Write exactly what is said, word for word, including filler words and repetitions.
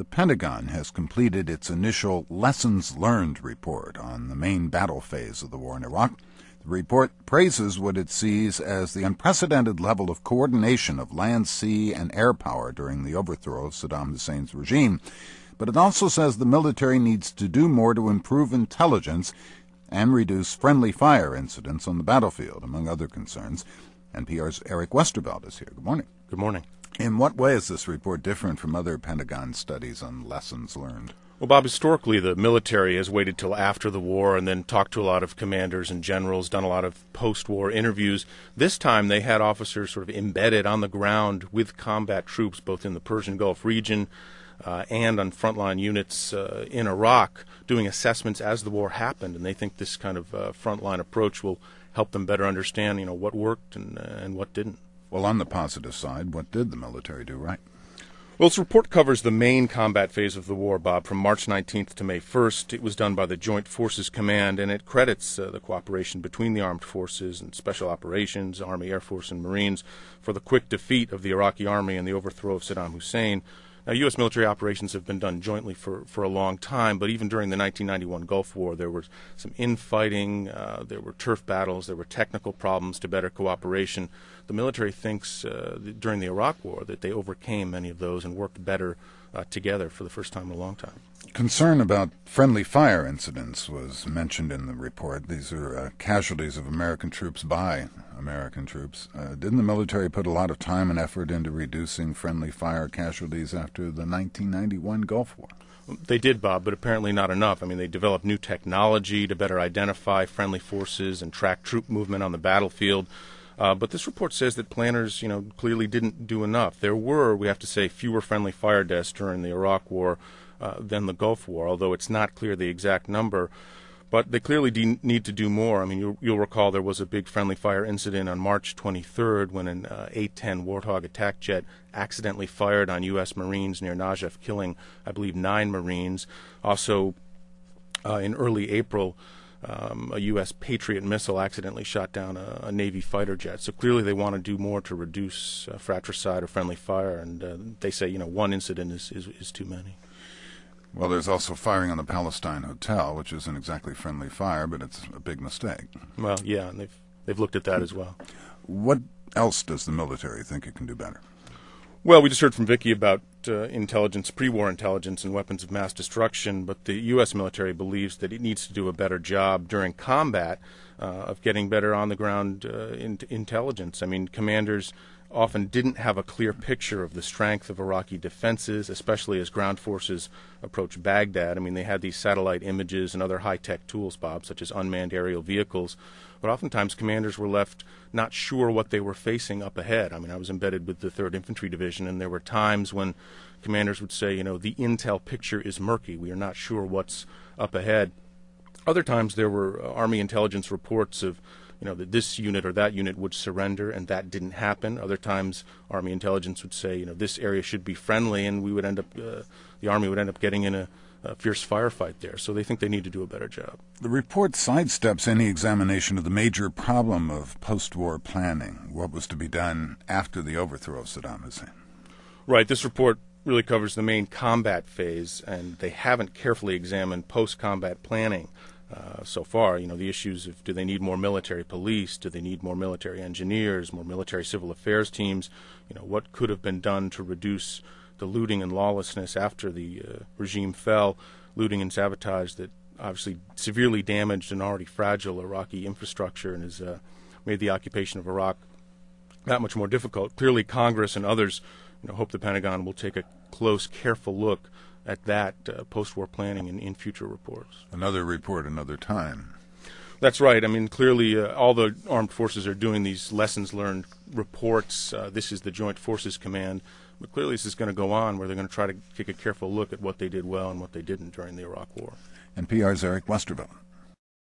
The Pentagon has completed its initial Lessons Learned report on the main battle phase of the war in Iraq. The report praises what it sees as the unprecedented level of coordination of land, sea, and air power during the overthrow of Saddam Hussein's regime. But it also says the military needs to do more to improve intelligence and reduce friendly fire incidents on the battlefield, among other concerns. N P R's Eric Westerveld is here. Good morning. Good morning. In what way is this report different from other Pentagon studies on lessons learned? Well, Bob, historically the military has waited till after the war and then talked to a lot of commanders and generals, done a lot of post-war interviews. This time they had officers sort of embedded on the ground with combat troops, both in the Persian Gulf region uh, and on frontline units uh, in Iraq, doing assessments as the war happened. And they think this kind of uh, frontline approach will help them better understand, you know, what worked and, uh, and what didn't. Well, on the positive side, what did the military do right? Well, its report covers the main combat phase of the war, Bob, from March nineteenth to May first. It was done by the Joint Forces Command, and it credits uh, the cooperation between the armed forces and special operations, Army, Air Force, and Marines for the quick defeat of the Iraqi army and the overthrow of Saddam Hussein. Now, U S military operations have been done jointly for, for a long time, but even during the nineteen ninety-one Gulf War, there was some infighting, uh, there were turf battles, there were technical problems to better cooperation. The military thinks uh, during the Iraq War that they overcame many of those and worked better uh, together for the first time in a long time. Concern about friendly fire incidents was mentioned in the report. These are uh, casualties of American troops by American troops. Uh, didn't the military put a lot of time and effort into reducing friendly fire casualties after the nineteen ninety-one Gulf War? They did, Bob, but apparently not enough. I mean, they developed new technology to better identify friendly forces and track troop movement on the battlefield. Uh, but this report says that planners, you know, clearly didn't do enough. There were, we have to say, fewer friendly fire deaths during the Iraq War uh, than the Gulf War, although it's not clear the exact number. But they clearly de- need to do more. I mean, you'll, you'll recall there was a big friendly fire incident on March twenty-third when an uh, A ten Warthog attack jet accidentally fired on U S Marines near Najaf, killing, I believe, nine Marines. Also, uh, in early April, Um, a U S Patriot missile accidentally shot down a, a Navy fighter jet. So clearly they want to do more to reduce uh, fratricide or friendly fire, and uh, they say, you know, one incident is, is, is too many. Well, there's also firing on the Palestine Hotel, which isn't exactly friendly fire, but it's a big mistake. Well, yeah, and they've, they've looked at that as well. What else does the military think it can do better? Well, we just heard from Vicki about uh, intelligence, pre-war intelligence and weapons of mass destruction, but the U S military believes that it needs to do a better job during combat uh, of getting better on-the-ground uh, in- intelligence. I mean, commanders often didn't have a clear picture of the strength of Iraqi defenses, especially as ground forces approached Baghdad. I mean, they had these satellite images and other high-tech tools, Bob, such as unmanned aerial vehicles, but oftentimes commanders were left not sure what they were facing up ahead. I mean, I was embedded with the third Infantry Division, and there were times when commanders would say, you know, the intel picture is murky. We are not sure what's up ahead. Other times there were uh, Army intelligence reports of, you know, that this unit or that unit would surrender, and that didn't happen. Other times Army intelligence would say, you know, this area should be friendly, and we would end up, uh, the Army would end up getting in a A fierce firefight there, so they think they need to do a better job. The report sidesteps any examination of the major problem of post-war planning, what was to be done after the overthrow of Saddam Hussein. Right, this report really covers the main combat phase, and they haven't carefully examined post-combat planning uh, so far. You know, the issues of do they need more military police, do they need more military engineers, more military civil affairs teams, you know, what could have been done to reduce the looting and lawlessness after the uh, regime fell, looting and sabotage that obviously severely damaged an already fragile Iraqi infrastructure and has uh, made the occupation of Iraq that much more difficult. Clearly, Congress and others, you know, hope the Pentagon will take a close, careful look at that uh, post-war planning in, in future reports. Another report, another time. That's right. I mean, clearly, uh, all the armed forces are doing these lessons learned reports. Uh, this is the Joint Forces Command. But clearly this is going to go on where they're going to try to take a careful look at what they did well and what they didn't during the Iraq War. N P R's Eric Westerveld.